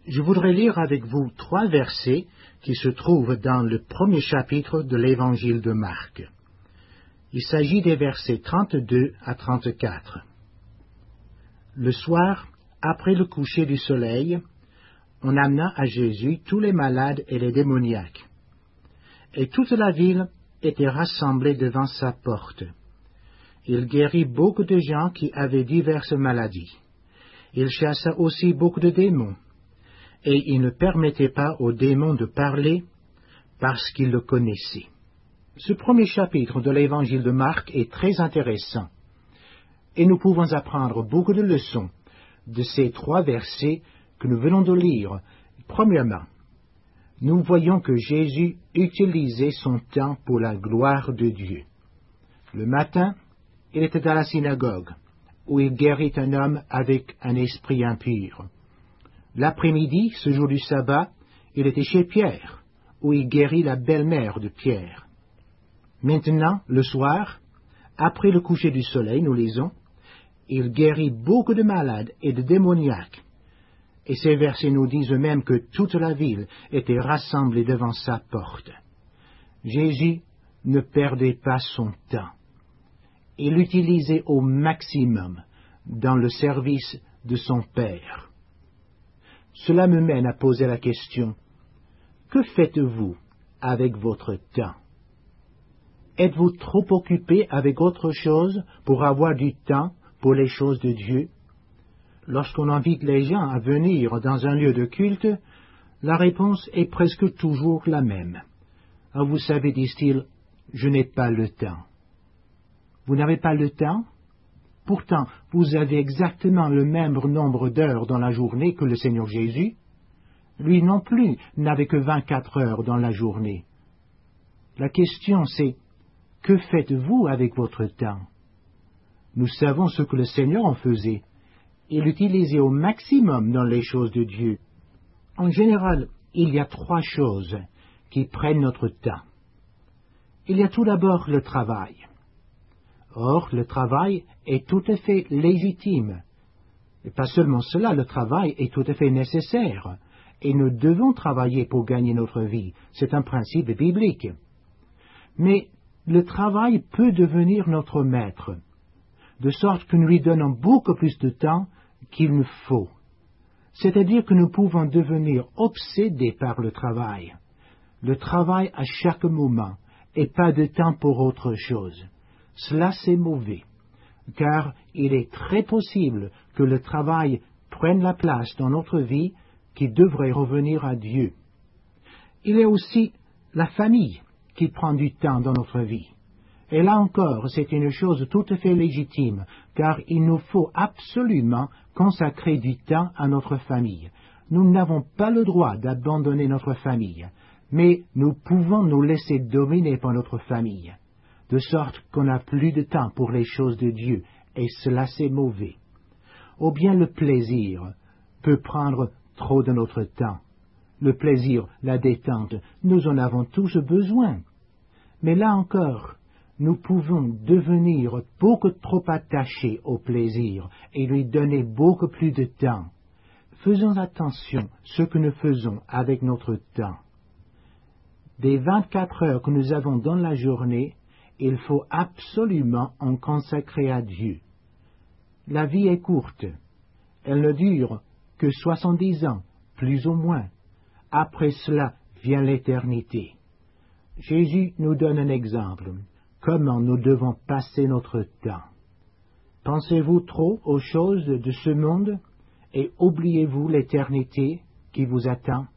Je voudrais lire avec vous 3 versets qui se trouvent dans le premier chapitre de l'Évangile de Marc. Il s'agit des versets 32 à 34. Le soir, après le coucher du soleil, on amena à Jésus tous les malades et les démoniaques. Et toute la ville était rassemblée devant sa porte. Il guérit beaucoup de gens qui avaient diverses maladies. Il chassa aussi beaucoup de démons. Et il ne permettait pas aux démons de parler parce qu'ils le connaissaient. Ce premier chapitre de l'Évangile de Marc est très intéressant. Et nous pouvons apprendre beaucoup de leçons de ces 3 versets que nous venons de lire. Premièrement, nous voyons que Jésus utilisait son temps pour la gloire de Dieu. Le matin, il était à la synagogue, où il guérit un homme avec un esprit impur. L'après-midi, ce jour du sabbat, il était chez Pierre, où il guérit la belle-mère de Pierre. Maintenant, le soir, après le coucher du soleil, nous lisons, il guérit beaucoup de malades et de démoniaques. Et ces versets nous disent même que toute la ville était rassemblée devant sa porte. Jésus ne perdait pas son temps. Il l'utilisait au maximum dans le service de son Père. Cela me mène à poser la question, que faites-vous avec votre temps? Êtes-vous trop occupé avec autre chose pour avoir du temps pour les choses de Dieu? Lorsqu'on invite les gens à venir dans un lieu de culte, la réponse est presque toujours la même. Ah, vous savez, disent-ils, je n'ai pas le temps. Vous n'avez pas le temps? Pourtant, vous avez exactement le même nombre d'heures dans la journée que le Seigneur Jésus. Lui non plus n'avait que 24 heures dans la journée. La question c'est, que faites-vous avec votre temps? Nous savons ce que le Seigneur en faisait. Il l'utilisait au maximum dans les choses de Dieu. En général, il y a 3 choses qui prennent notre temps. Il y a tout d'abord le travail. Or, le travail est tout à fait légitime. Et pas seulement cela, le travail est tout à fait nécessaire. Et nous devons travailler pour gagner notre vie. C'est un principe biblique. Mais le travail peut devenir notre maître, de sorte que nous lui donnons beaucoup plus de temps qu'il nous faut. C'est-à-dire que nous pouvons devenir obsédés par le travail à chaque moment, et pas de temps pour autre chose. Cela c'est mauvais, car il est très possible que le travail prenne la place dans notre vie qui devrait revenir à Dieu. Il y a aussi la famille qui prend du temps dans notre vie. Et là encore, c'est une chose tout à fait légitime, car il nous faut absolument consacrer du temps à notre famille. Nous n'avons pas le droit d'abandonner notre famille, mais nous pouvons nous laisser dominer par notre famille, de sorte qu'on n'a plus de temps pour les choses de Dieu, et cela c'est mauvais. Ou bien le plaisir peut prendre trop de notre temps. Le plaisir, la détente, nous en avons tous besoin. Mais là encore, nous pouvons devenir beaucoup trop attachés au plaisir et lui donner beaucoup plus de temps. Faisons attention à ce que nous faisons avec notre temps. Des 24 heures que nous avons dans la journée, il faut absolument en consacrer à Dieu. La vie est courte. Elle ne dure que 70 ans, plus ou moins. Après cela vient l'éternité. Jésus nous donne un exemple. Comment nous devons passer notre temps. Pensez-vous trop aux choses de ce monde et oubliez-vous l'éternité qui vous attend?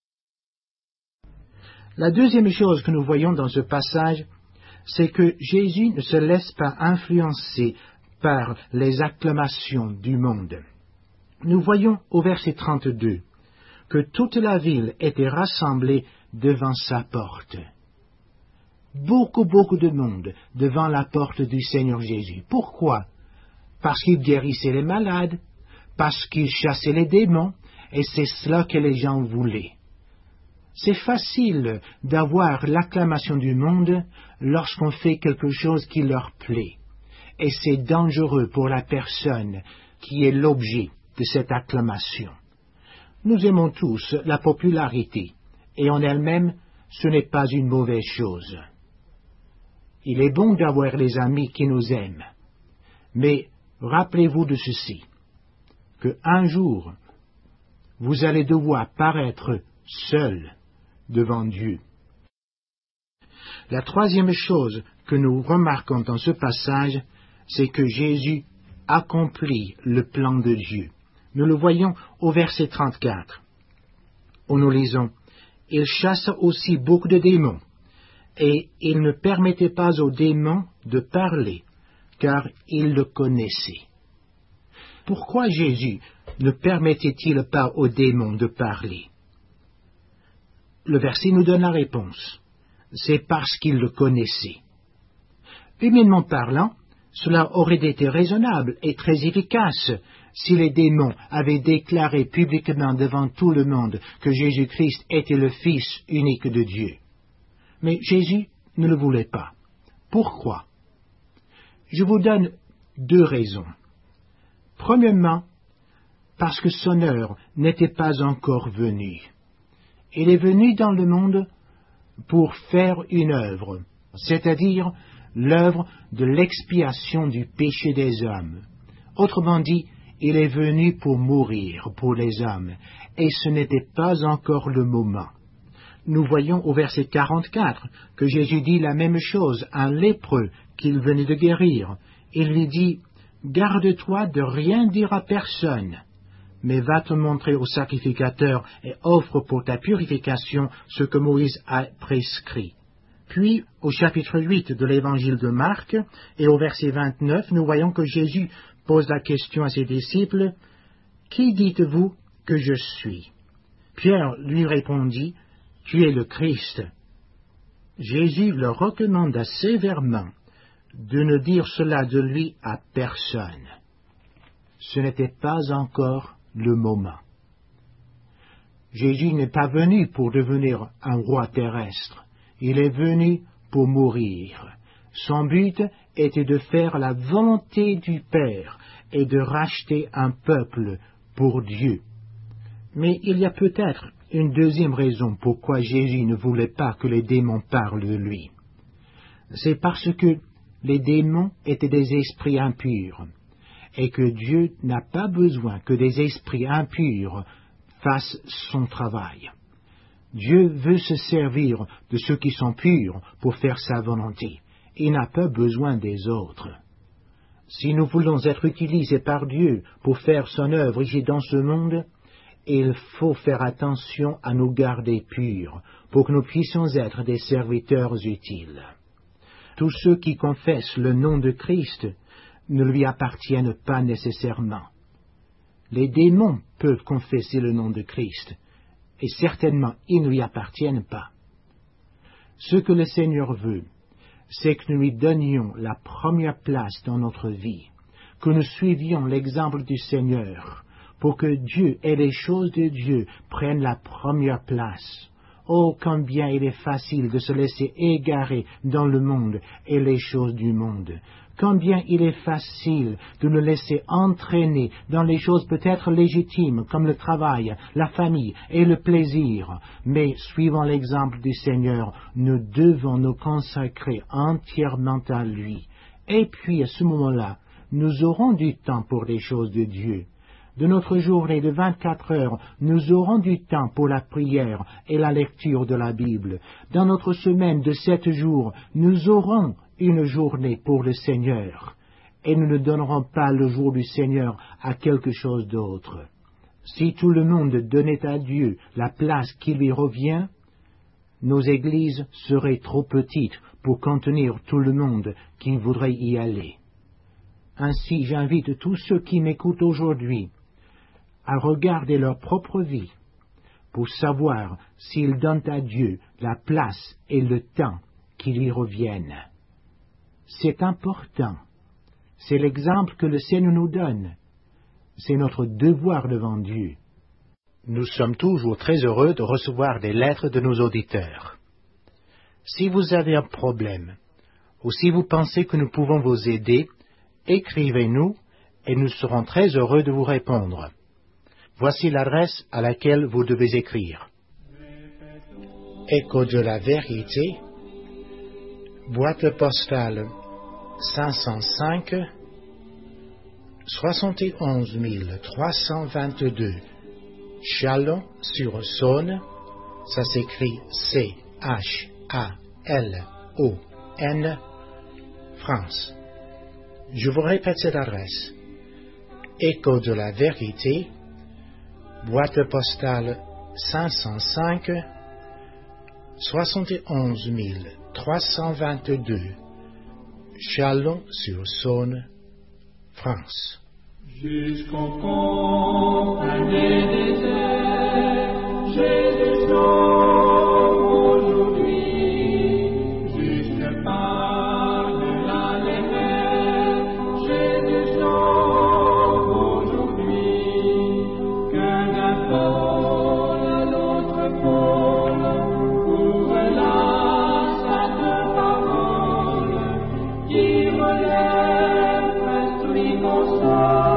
La deuxième chose que nous voyons dans ce passage, c'est que Jésus ne se laisse pas influencer par les acclamations du monde. Nous voyons au verset 32 que toute la ville était rassemblée devant sa porte. Beaucoup de monde devant la porte du Seigneur Jésus. Pourquoi? Parce qu'il guérissait les malades, parce qu'il chassait les démons, et c'est cela que les gens voulaient. C'est facile d'avoir l'acclamation du monde lorsqu'on fait quelque chose qui leur plaît, et c'est dangereux pour la personne qui est l'objet de cette acclamation. Nous aimons tous la popularité, et en elle-même, ce n'est pas une mauvaise chose. Il est bon d'avoir les amis qui nous aiment, mais rappelez-vous de ceci, que un jour, vous allez devoir paraître seul devant Dieu. La troisième chose que nous remarquons dans ce passage, c'est que Jésus accomplit le plan de Dieu. Nous le voyons au verset 34, où nous lisons « Il chassa aussi beaucoup de démons, et il ne permettait pas aux démons de parler, car il le connaissait. » Pourquoi Jésus ne permettait-il pas aux démons de parler? Le verset nous donne la réponse. C'est parce qu'il le connaissait. Humainement parlant, cela aurait été raisonnable et très efficace si les démons avaient déclaré publiquement devant tout le monde que Jésus-Christ était le Fils unique de Dieu. Mais Jésus ne le voulait pas. Pourquoi? Je vous donne deux raisons. Premièrement, parce que son heure n'était pas encore venue. Il est venu dans le monde pour faire une œuvre, c'est-à-dire l'œuvre de l'expiation du péché des hommes. Autrement dit, il est venu pour mourir pour les hommes, et ce n'était pas encore le moment. Nous voyons au verset 44 que Jésus dit la même chose à un lépreux qu'il venait de guérir. Il lui dit « Garde-toi de rien dire à personne, mais va te montrer au sacrificateur et offre pour ta purification ce que Moïse a prescrit. » Puis, au chapitre 8 de l'évangile de Marc, et au verset 29, nous voyons que Jésus pose la question à ses disciples, « Qui dites-vous que je suis ?» Pierre lui répondit, « Tu es le Christ. » Jésus leur recommanda sévèrement de ne dire cela de lui à personne. Ce n'était pas encore le moment. Jésus n'est pas venu pour devenir un roi terrestre. Il est venu pour mourir. Son but était de faire la volonté du Père et de racheter un peuple pour Dieu. Mais il y a peut-être une deuxième raison pourquoi Jésus ne voulait pas que les démons parlent de lui. C'est parce que les démons étaient des esprits impurs, et que Dieu n'a pas besoin que des esprits impurs fassent son travail. Dieu veut se servir de ceux qui sont purs pour faire sa volonté. Il n'a pas besoin des autres. Si nous voulons être utilisés par Dieu pour faire son œuvre ici dans ce monde, il faut faire attention à nous garder purs pour que nous puissions être des serviteurs utiles. Tous ceux qui confessent le nom de Christ ne lui appartiennent pas nécessairement. Les démons peuvent confesser le nom de Christ, et certainement ils ne lui appartiennent pas. Ce que le Seigneur veut, c'est que nous lui donnions la première place dans notre vie, que nous suivions l'exemple du Seigneur, pour que Dieu et les choses de Dieu prennent la première place. Oh, combien il est facile de se laisser égarer dans le monde et les choses du monde. Combien il est facile de nous laisser entraîner dans les choses peut-être légitimes comme le travail, la famille et le plaisir. Mais suivant l'exemple du Seigneur, nous devons nous consacrer entièrement à lui. Et puis à ce moment-là, nous aurons du temps pour les choses de Dieu. De notre journée de 24 heures, nous aurons du temps pour la prière et la lecture de la Bible. Dans notre semaine de 7 jours, nous aurons une journée pour le Seigneur, et nous ne donnerons pas le jour du Seigneur à quelque chose d'autre. Si tout le monde donnait à Dieu la place qui lui revient, nos églises seraient trop petites pour contenir tout le monde qui voudrait y aller. Ainsi, j'invite tous ceux qui m'écoutent aujourd'hui à regarder leur propre vie pour savoir s'ils donnent à Dieu la place et le temps qui lui reviennent. C'est important. C'est l'exemple que le Seigneur nous donne. C'est notre devoir devant Dieu. Nous sommes toujours très heureux de recevoir des lettres de nos auditeurs. Si vous avez un problème, ou si vous pensez que nous pouvons vous aider, écrivez-nous et nous serons très heureux de vous répondre. Voici l'adresse à laquelle vous devez écrire. Écho de la vérité, boîte postale 505, 71 322, Châlons-sur-Saône, ça s'écrit C-H-A-L-O-N, France. Je vous répète cette adresse. Écho de la vérité, boîte postale 505, 71 322, Châlons-sur-Saône, France. Jusqu'au confins des déserts, Jésus sauve aujourd'hui. Jusque par-delà les mers, Jésus sauve aujourd'hui. Que d'un pôle à l'autre pôle, ouvre la sainte parole, qui relève l'esprit constant.